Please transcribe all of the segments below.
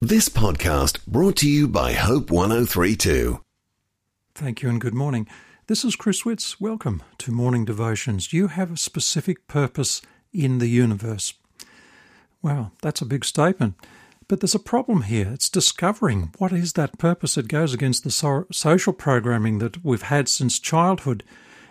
This podcast brought to you by Hope 1032. Thank you and good morning. This is Chris Witts. Welcome to Morning Devotions. You have a specific purpose in the universe. Wow, that's a big statement. But there's a problem here. It's discovering what is that purpose. It goes against the social programming that we've had since childhood.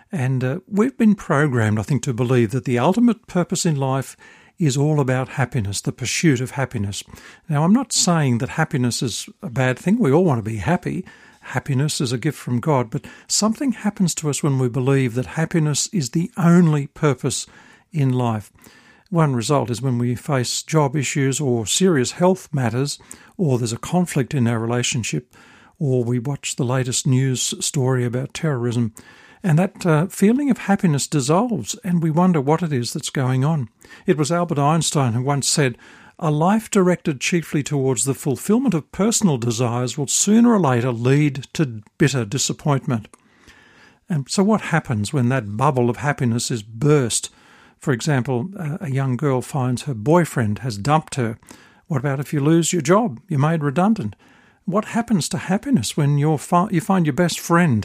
And we've been programmed, I think, to believe that the ultimate purpose in life is all about happiness, the pursuit of happiness. Now, I'm not saying that happiness is a bad thing. We all want to be happy. Happiness is a gift from God. But something happens to us when we believe that happiness is the only purpose in life. One result is when we face job issues or serious health matters, or there's a conflict in our relationship, or we watch the latest news story about terrorism, and that feeling of happiness dissolves, and we wonder what it is that's going on. It was Albert Einstein who once said, "A life directed chiefly towards the fulfillment of personal desires will sooner or later lead to bitter disappointment." And so what happens when that bubble of happiness is burst? For example, a young girl finds her boyfriend has dumped her. What about if you lose your job? You're made redundant. What happens to happiness when you find your best friend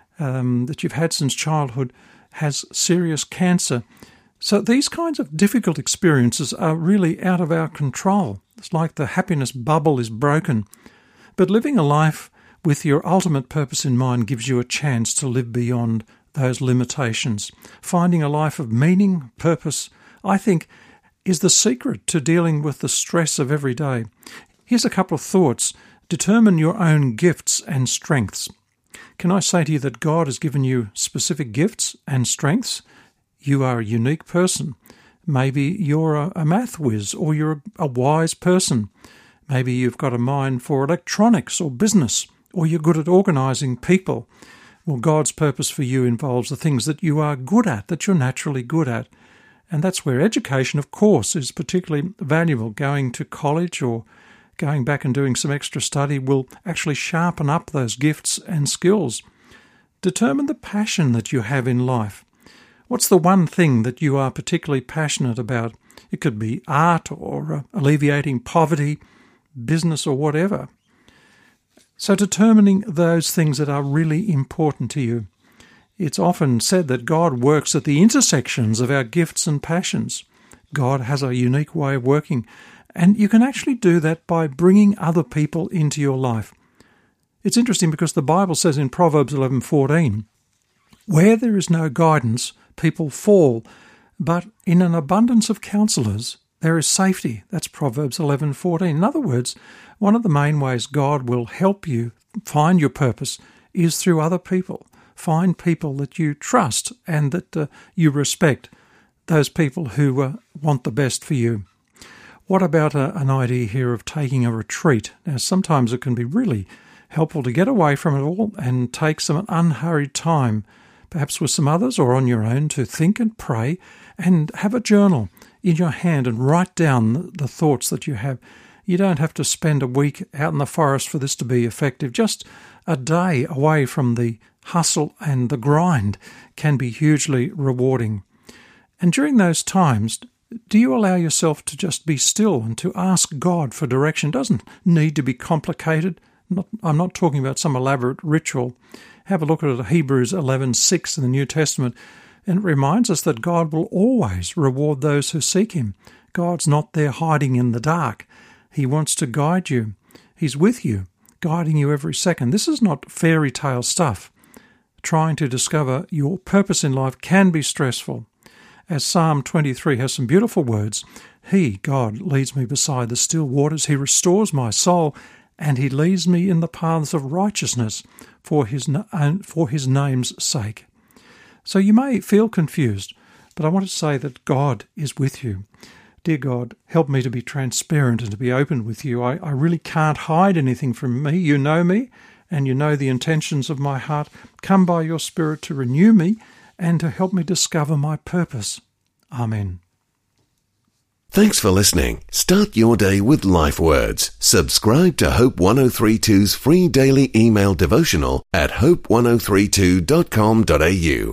that you've had since childhood has serious cancer? So these kinds of difficult experiences are really out of our control. It's like the happiness bubble is broken. But living a life with your ultimate purpose in mind gives you a chance to live beyond those limitations. Finding a life of meaning, purpose, I think, is the secret to dealing with the stress of every day. Here's a couple of thoughts. Determine your own gifts and strengths. Can I say to you that God has given you specific gifts and strengths? You are a unique person. Maybe you're a math whiz, or you're a wise person. Maybe you've got a mind for electronics or business, or you're good at organising people. Well, God's purpose for you involves the things that you are good at, that you're naturally good at. And that's where education, of course, is particularly valuable. Going to college or going back and doing some extra study will actually sharpen up those gifts and skills. Determine the passion that you have in life. What's the one thing that you are particularly passionate about? It could be art or alleviating poverty, business or whatever. So determining those things that are really important to you. It's often said that God works at the intersections of our gifts and passions. God has a unique way of working, and you can actually do that by bringing other people into your life. It's interesting because the Bible says in Proverbs 11:14, "Where there is no guidance, people fall, but in an abundance of counselors there is safety." That's Proverbs 11:14. In other words, one of the main ways God will help you find your purpose is through other people. Find people that you trust and that you respect, those people who want the best for you. What about an idea here of taking a retreat? Now, sometimes it can be really helpful to get away from it all and take some unhurried time, perhaps with some others or on your own, to think and pray and have a journal in your hand and write down the thoughts that you have. You don't have to spend a week out in the forest for this to be effective. Just a day away from the hustle and the grind can be hugely rewarding. And during those times, do you allow yourself to just be still and to ask God for direction? It doesn't need to be complicated. I'm not talking about some elaborate ritual. Have a look at Hebrews 11:6 in the New Testament, and it reminds us that God will always reward those who seek Him. God's not there hiding in the dark. He wants to guide you. He's with you, guiding you every second. This is not fairy tale stuff. Trying to discover your purpose in life can be stressful. As Psalm 23 has some beautiful words, He, God, leads me beside the still waters. He restores my soul, and He leads me in the paths of righteousness for His name's sake. So you may feel confused, but I want to say that God is with you. Dear God, help me to be transparent and to be open with you. I really can't hide anything from me. You know me, and you know the intentions of my heart. Come by your Spirit to renew me and to help me discover my purpose. Amen. Thanks for listening. Start your day with Life Words. Subscribe to Hope 1032's free daily email devotional at hope1032.com.au.